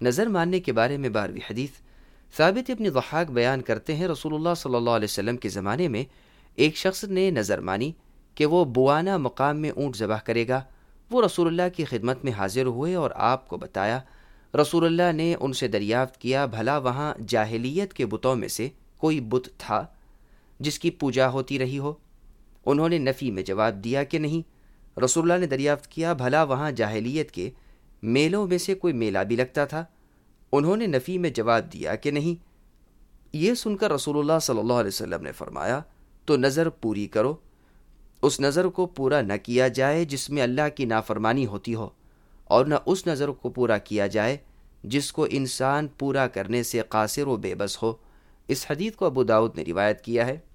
नज़र मानने के बारे में 12वीं हदीस। साबित इब्न ज़हाक बयान करते हैं, रसूलुल्लाह सल्लल्लाहु अलैहि वसल्लम के ज़माने में एक शख्स ने नज़र मानी कि वो बुआना मकाम में ऊँट ज़बह करेगा। वो रसूलुल्लाह की खिदमत में हाजिर हुए और आपको बताया। रसूलुल्लाह ने उनसे दरियाफ्त किया, भला वहाँ जाहिलियत के बुतों में से कोई बुत था जिसकी पूजा होती रही हो? उन्होंने नफ़ी में जवाब दिया कि नहीं। रसूलुल्लाह ने दरियाफ्त किया, भला वहाँ जाहिलियत के मेलों में से कोई मेला भी लगता था? उन्होंने नफ़ी में जवाब दिया कि नहीं। ये सुनकर रसूलुल्लाह सल्लल्लाहु अलैहि वसल्लम ने फरमाया, तो नज़र पूरी करो। उस नज़र को पूरा न किया जाए जिसमें अल्लाह की नाफरमानी होती हो, और न उस नज़र को पूरा किया जाए जिसको इंसान पूरा करने से कासिर व बेबस हो। इस हदीस को अबू दाऊद ने रिवायत किया है।